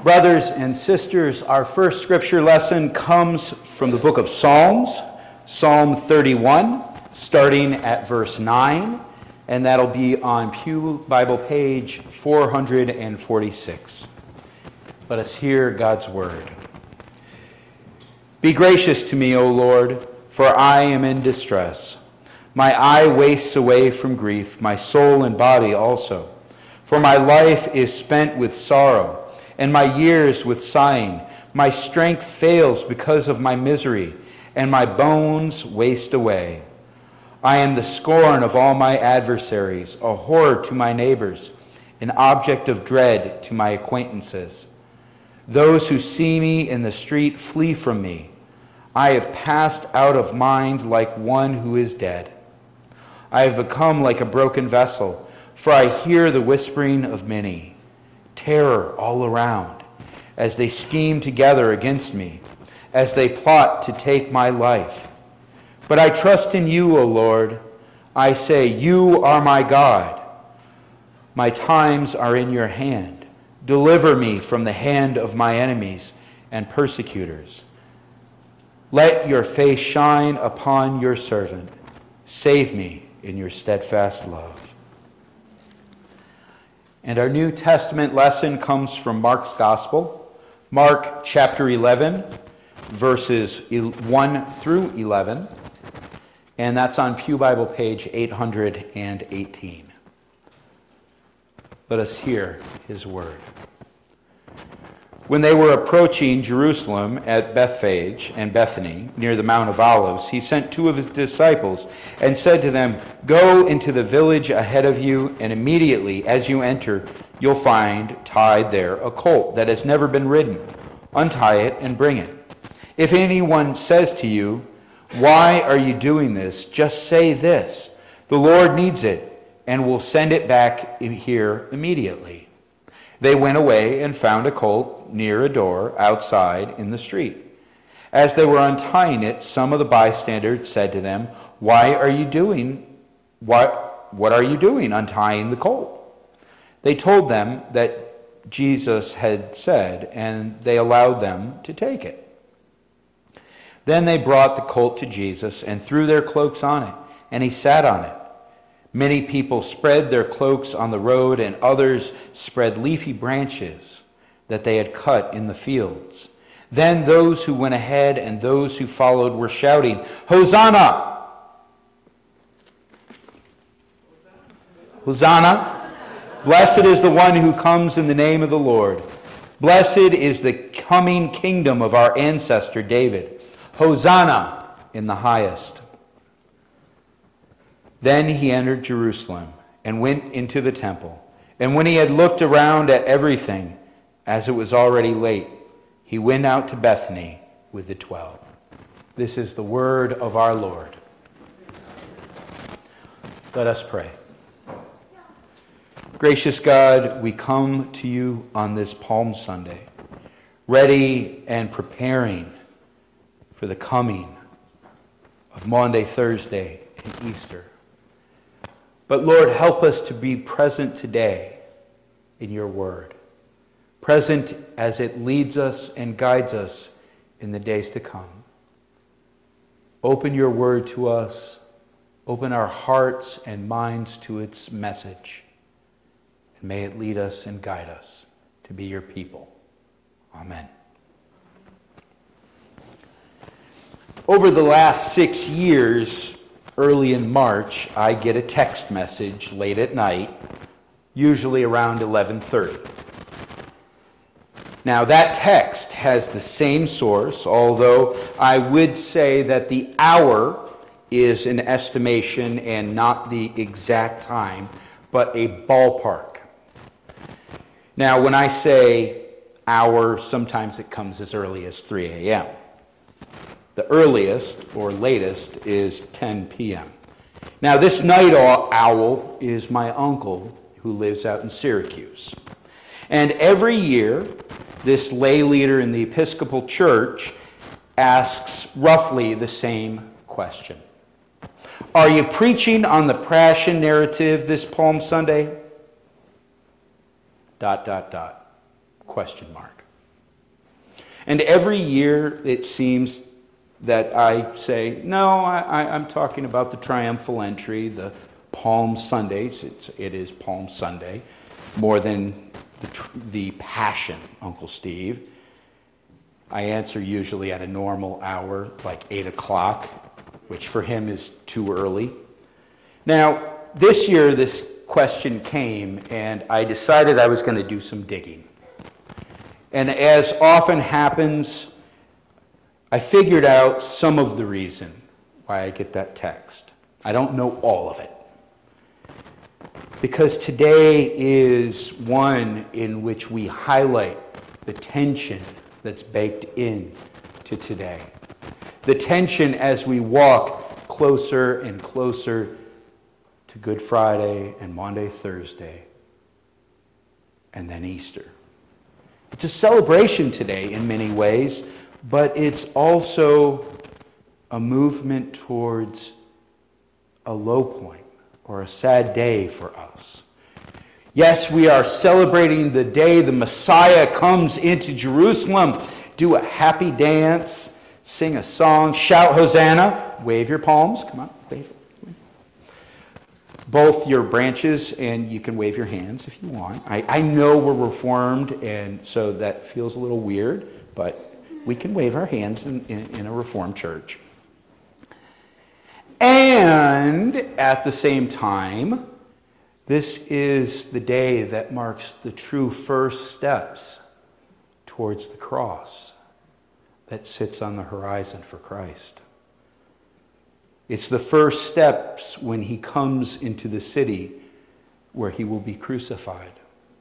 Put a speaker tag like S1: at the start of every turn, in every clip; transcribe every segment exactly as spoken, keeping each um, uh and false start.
S1: Brothers and sisters, our first scripture lesson comes from the book of Psalms, Psalm thirty-one, starting at verse nine, and that'll be on Pew Bible page four hundred forty-six. Let us hear God's word. Be gracious to me, O Lord, for I am in distress. My eye wastes away from grief, my soul and body also. For my life is spent with sorrow, and my years with sighing. My strength fails because of my misery, and my bones waste away. I am the scorn of all my adversaries, a horror to my neighbors, an object of dread to my acquaintances. Those who see me in the street flee from me. I have passed out of mind like one who is dead. I have become like a broken vessel, for I hear the whispering of many. Terror all around, as they scheme together against me, as they plot to take my life. But I trust in you, O Lord. I say, you are my God. My times are in your hand. Deliver me from the hand of my enemies and persecutors. Let your face shine upon your servant. Save me in your steadfast love. And our New Testament lesson comes from Mark's Gospel, Mark chapter eleven, verses one through eleven, and that's on Pew Bible page eight hundred eighteen. Let us hear his word. When they were approaching Jerusalem at Bethphage and Bethany, near the Mount of Olives, he sent two of his disciples and said to them, "Go into the village ahead of you, and immediately as you enter, you'll find tied there a colt that has never been ridden. Untie it and bring it. If anyone says to you, 'Why are you doing this?' just say this, 'The Lord needs it,' and will send it back here immediately." They went away and found a colt near a door outside in the street. As they were untying it, some of the bystanders said to them, "Why are you doing what what are you doing untying the colt?" They told them that Jesus had said, and they allowed them to take it. Then they brought the colt to Jesus and threw their cloaks on it, and he sat on it. Many people spread their cloaks on the road, and others spread leafy branches that they had cut in the fields. Then those who went ahead and those who followed were shouting, "Hosanna! Hosanna! Blessed is the one who comes in the name of the Lord. Blessed is the coming kingdom of our ancestor David. Hosanna in the highest." Then he entered Jerusalem and went into the temple. And when he had looked around at everything, as it was already late, he went out to Bethany with the twelve. This is the word of our Lord. Let us pray. Gracious God, we come to you on this Palm Sunday, ready and preparing for the coming of Maundy, Thursday, and Easter. But Lord, help us to be present today in your word, present as it leads us and guides us in the days to come. Open your word to us, open our hearts and minds to its message, and may it lead us and guide us to be your people. Amen. Over the last six years, early in March, I get a text message late at night, usually around eleven thirty. Now, that text has the same source, although I would say that the hour is an estimation and not the exact time, but a ballpark. Now, when I say hour, sometimes it comes as early as three a.m. The earliest or latest is ten p.m. Now, this night owl is my uncle who lives out in Syracuse. And every year, this lay leader in the Episcopal Church asks roughly the same question. Are you preaching on the Passion narrative this Palm Sunday? Dot, dot, dot. Question mark. And every year it seems that I say, no, I, I, I'm talking about the triumphal entry, the Palm Sundays. It's, it is Palm Sunday, more than the, the Passion, Uncle Steve. I answer usually at a normal hour, like eight o'clock, which for him is too early. Now, this year this question came, and I decided I was going to do some digging. And as often happens, I figured out some of the reason why I get that text. I don't know all of it. Because today is one in which we highlight the tension that's baked in to today. The tension as we walk closer and closer to Good Friday and Maundy, Thursday, and then Easter. It's a celebration today in many ways, but it's also a movement towards a low point or a sad day for us. Yes, we are celebrating the day the Messiah comes into Jerusalem. Do a happy dance, sing a song, shout Hosanna, wave your palms. Come on, wave it. Both your branches, and you can wave your hands if you want. I, I know we're Reformed, and so that feels a little weird, but we can wave our hands in, in, in a Reformed church. And at the same time, this is the day that marks the true first steps towards the cross that sits on the horizon for Christ. It's the first steps when he comes into the city where he will be crucified.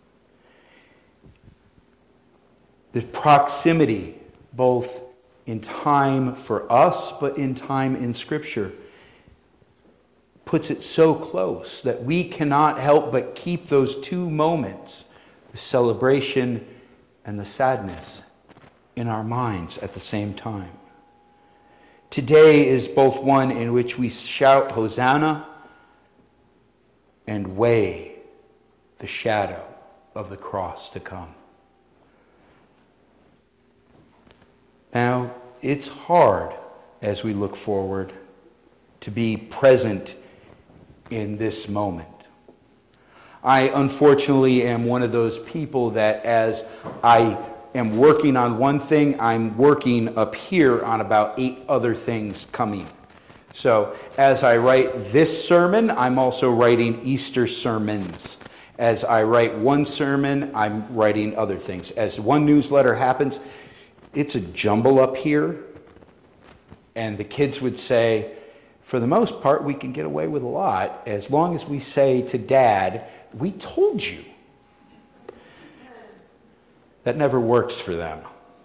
S1: The proximity, both in time for us, but in time in Scripture, puts it so close that we cannot help but keep those two moments, the celebration and the sadness, in our minds at the same time. Today is both one in which we shout Hosanna and weigh the shadow of the cross to come. Now, it's hard as we look forward to be present in this moment. I unfortunately am one of those people that as I am working on one thing, I'm working up here on about eight other things coming. So as I write this sermon, I'm also writing Easter sermons. As I write one sermon, I'm writing other things. As one newsletter happens, it's a jumble up here. And the kids would say, for the most part, we can get away with a lot as long as we say to Dad, we told you. That never works for them.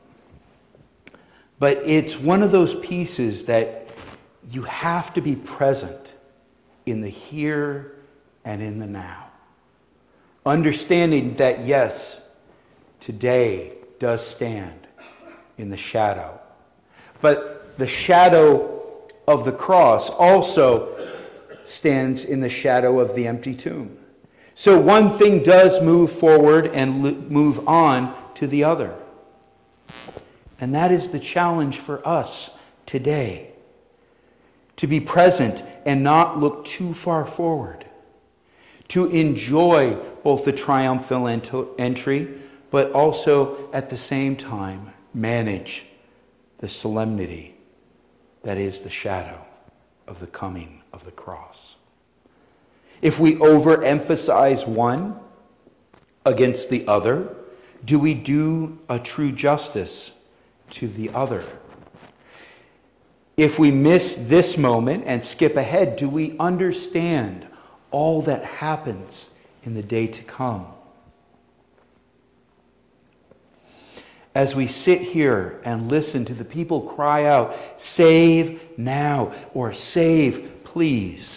S1: But it's one of those pieces that you have to be present in the here and in the now. Understanding that, yes, today does stand in the shadow. But the shadow of the cross also stands in the shadow of the empty tomb. So one thing does move forward and move on to the other. And that is the challenge for us today. To be present and not look too far forward. To enjoy both the triumphal entry, but also at the same time manage the solemnity that is the shadow of the coming of the cross. If we overemphasize one against the other, do we do a true justice to the other? If we miss this moment and skip ahead, do we understand all that happens in the day to come? As we sit here and listen to the people cry out, "Save now," or "Save, please,"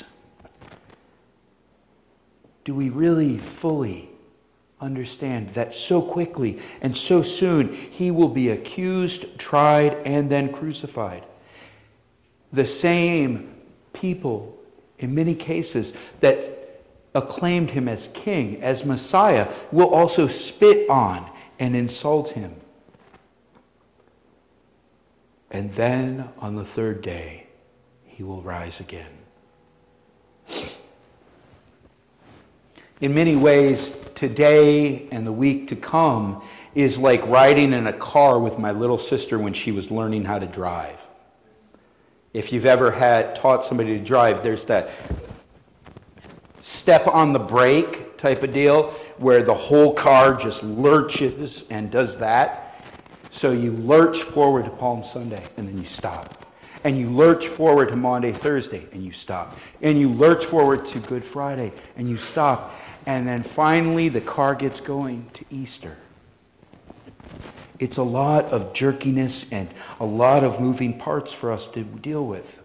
S1: do we really fully understand that so quickly and so soon he will be accused, tried, and then crucified? The same people, in many cases, that acclaimed him as king, as Messiah, will also spit on and insult him. And then on the third day, he will rise again. In many ways, today and the week to come is like riding in a car with my little sister when she was learning how to drive. If you've ever had taught somebody to drive, there's that step on the brake type of deal where the whole car just lurches and does that. So you lurch forward to Palm Sunday and then you stop. And you lurch forward to Maundy, Thursday and you stop. And you lurch forward to Good Friday and you stop. And then finally the car gets going to Easter. It's a lot of jerkiness and a lot of moving parts for us to deal with.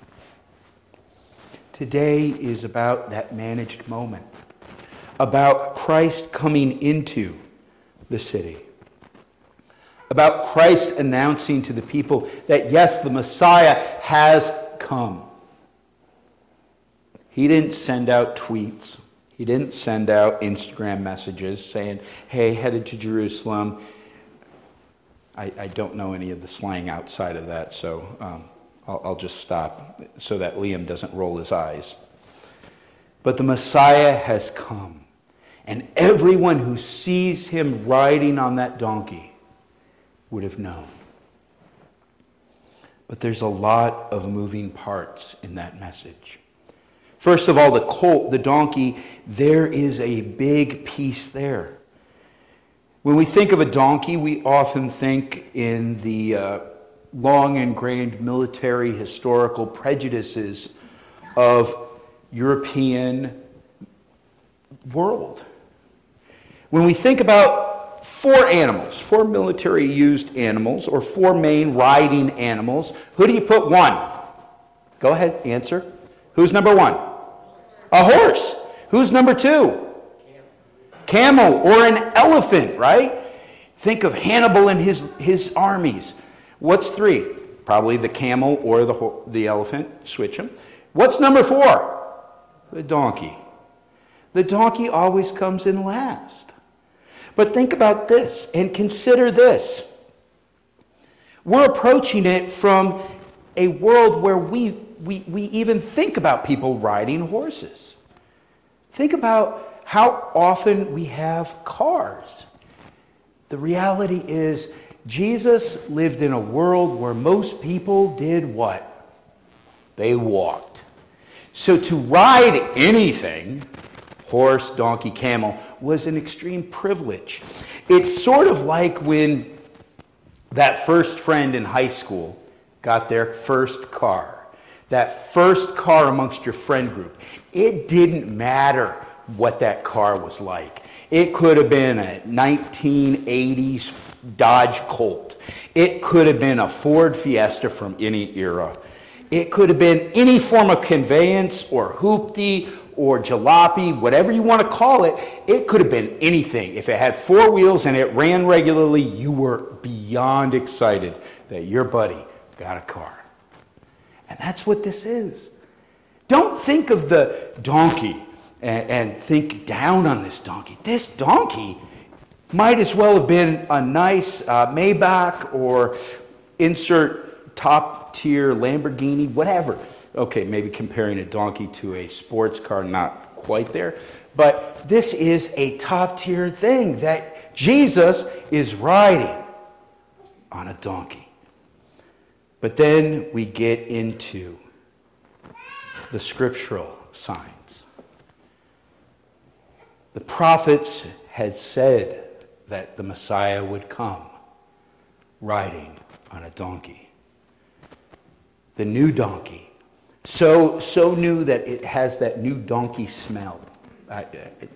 S1: Today is about that managed moment, about Christ coming into the city, about Christ announcing to the people that yes, the Messiah has come. He didn't send out tweets. He didn't send out Instagram messages saying, hey, headed to Jerusalem. I, I don't know any of the slang outside of that, so um, I'll, I'll just stop so that Liam doesn't roll his eyes. But the Messiah has come, and everyone who sees him riding on that donkey would have known. But there's a lot of moving parts in that message. First of all, the colt, the donkey, there is a big piece there. When we think of a donkey, we often think in the uh, long ingrained military historical prejudices of European world. When we think about four animals, four military used animals, or four main riding animals, who do you put one? Go ahead, answer. Who's number one? A horse. Who's number two? Camel or an elephant, right? Think of Hannibal and his, his armies. What's three? Probably the camel or the, the elephant. Switch them. What's number four? The donkey. The donkey always comes in last. But think about this and consider this. We're approaching it from a world where we, we, we even think about people riding horses. Think about how often we have cars. The reality is Jesus lived in a world where most people did what? They walked. So to ride anything, horse, donkey, camel, was an extreme privilege. It's sort of like when that first friend in high school got their first car. That first car amongst your friend group. It didn't matter what that car was like. It could have been a nineteen eighties Dodge Colt. It could have been a Ford Fiesta from any era. It could have been any form of conveyance or hoopty or jalopy, whatever you want to call it. It could have been anything. If it had four wheels and it ran regularly, you were beyond excited that your buddy got a car. And that's what this is. Don't think of the donkey and, and think down on this donkey. This donkey might as well have been a nice uh, Maybach or insert top tier Lamborghini, whatever. Okay, maybe comparing a donkey to a sports car, not quite there. But this is a top tier thing that Jesus is riding on a donkey. But then we get into the scriptural signs. The prophets had said that the Messiah would come riding on a donkey. The new donkey. So, so new that it has that new donkey smell. I, it,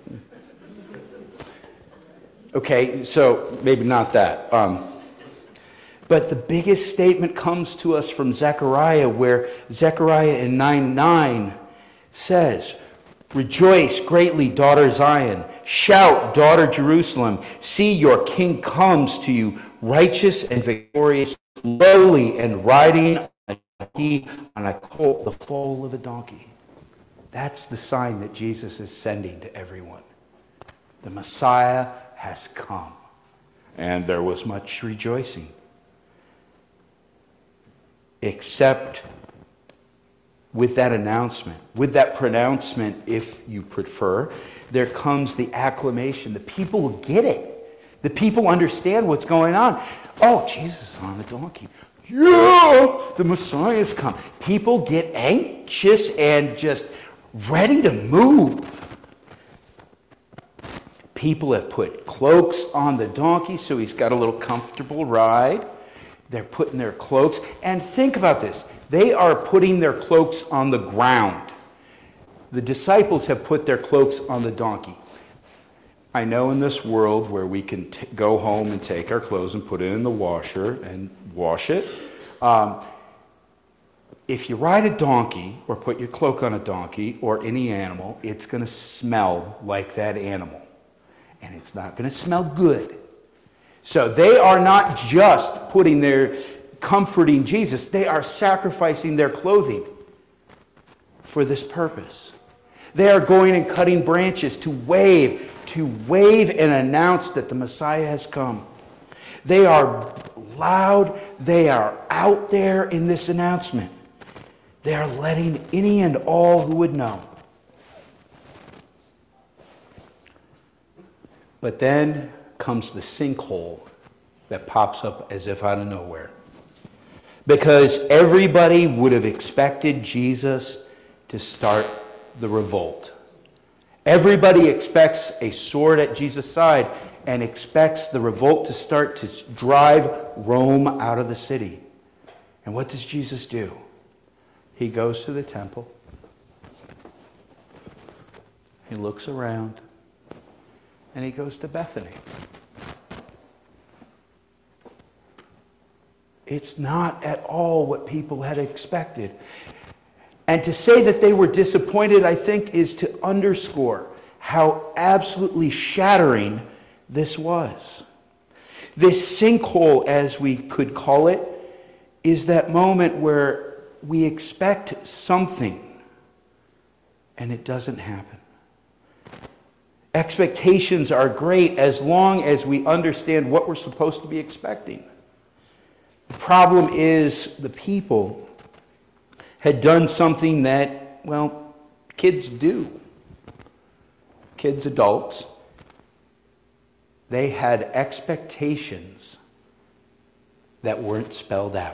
S1: okay, so maybe not that. Um, But the biggest statement comes to us from Zechariah, where Zechariah in nine nine says, "Rejoice greatly, daughter Zion. Shout, daughter Jerusalem. See, your king comes to you, righteous and victorious, lowly and riding on a donkey, on a colt, the foal of a donkey." That's the sign that Jesus is sending to everyone. The Messiah has come. And there was much rejoicing. except with that announcement, with that pronouncement, if you prefer, there comes the acclamation. The people will get it. The people understand what's going on. Oh, Jesus is on the donkey. Yeah, the Messiah's come. People get anxious and just ready to move. People have put cloaks on the donkey so he's got a little comfortable ride. They're putting their cloaks. And think about this. They are putting their cloaks on the ground. The disciples have put their cloaks on the donkey. I know in this world where we can t- go home and take our clothes and put it in the washer and wash it, um, if you ride a donkey or put your cloak on a donkey or any animal, it's going to smell like that animal. And it's not going to smell good. So they are not just putting their, comforting Jesus, they are sacrificing their clothing for this purpose. They are going and cutting branches to wave, to wave and announce that the Messiah has come. They are loud. They are out there in this announcement. They are letting any and all who would know. But then comes the sinkhole that pops up as if out of nowhere. Because everybody would have expected Jesus to start the revolt. Everybody expects a sword at Jesus' side and expects the revolt to start to drive Rome out of the city. And what does Jesus do? He goes to the temple. He looks around. And he goes to Bethany. It's not at all what people had expected. And to say that they were disappointed, I think, is to underscore how absolutely shattering this was. This sinkhole, as we could call it, is that moment where we expect something and it doesn't happen. Expectations are great as long as we understand what we're supposed to be expecting. The problem is the people had done something that, well, kids do. Kids, adults. They had expectations that weren't spelled out.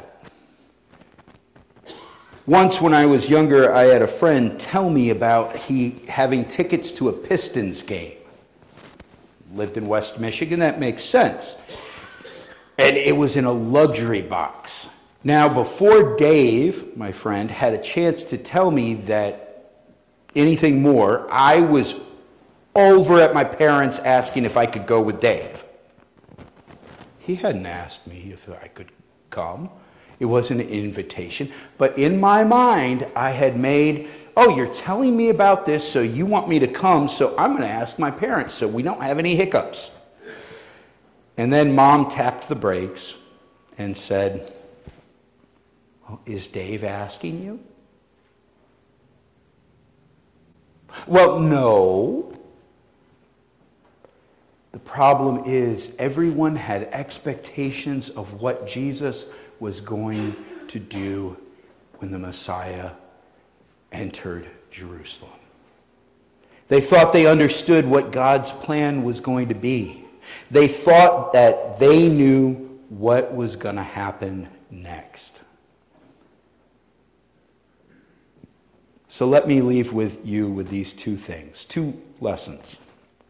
S1: Once when I was younger, I had a friend tell me about he having tickets to a Pistons game. Lived in West Michigan, that makes sense. And it was in a luxury box. Now, before Dave, my friend, had a chance to tell me that anything more, I was over at my parents asking if I could go with Dave. He hadn't asked me if I could come. It wasn't an invitation. But in my mind, I had made, oh, you're telling me about this, so you want me to come, so I'm going to ask my parents so we don't have any hiccups. And then Mom tapped the brakes and said, well, is Dave asking you? Well, no. The problem is everyone had expectations of what Jesus was going to do when the Messiah entered Jerusalem. They thought they understood what God's plan was going to be. They thought that they knew what was going to happen next. So let me leave with you with these two things, two lessons.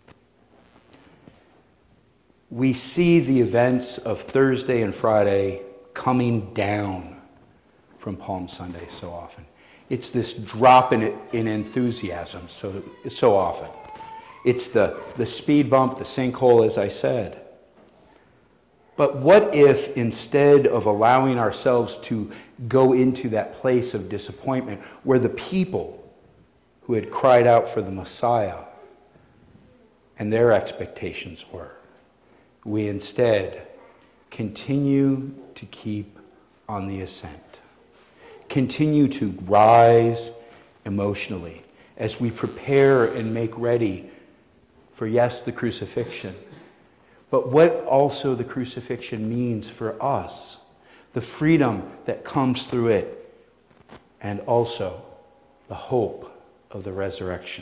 S1: We see the events of Thursday and Friday coming down from Palm Sunday so often. It's this drop in, in enthusiasm so, so often. It's the, the speed bump, the sinkhole, as I said. But what if instead of allowing ourselves to go into that place of disappointment where the people who had cried out for the Messiah and their expectations were, we instead continue to keep on the ascent, continue to rise emotionally as we prepare and make ready for, yes, the crucifixion, but what also the crucifixion means for us, the freedom that comes through it, and also the hope of the resurrection.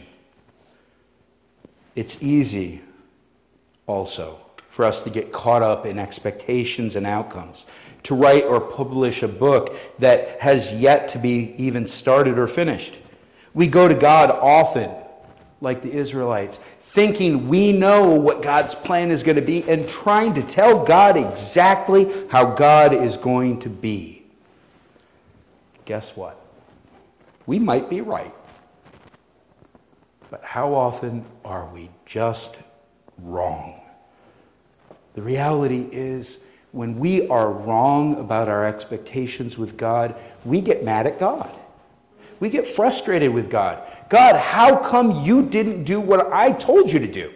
S1: It's easy also for us to get caught up in expectations and outcomes, to write or publish a book that has yet to be even started or finished. We go to God often, like the Israelites, thinking we know what God's plan is going to be and trying to tell God exactly how God is going to be. Guess what? We might be right. But how often are we just wrong? The reality is, when we are wrong about our expectations with God, we get mad at God. We get frustrated with God. God, how come you didn't do what I told you to do?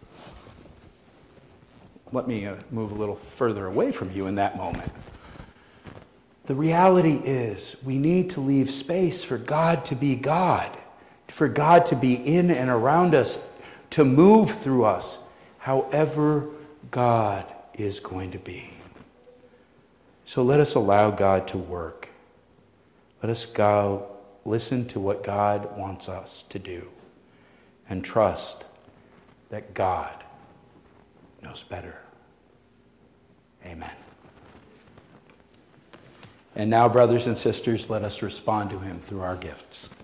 S1: Let me uh, move a little further away from you in that moment. The reality is, we need to leave space for God to be God, for God to be in and around us, to move through us, however God is going to be. So let us allow God to work. Let us go listen to what God wants us to do and trust that God knows better. Amen. And now, brothers and sisters, let us respond to him through our gifts.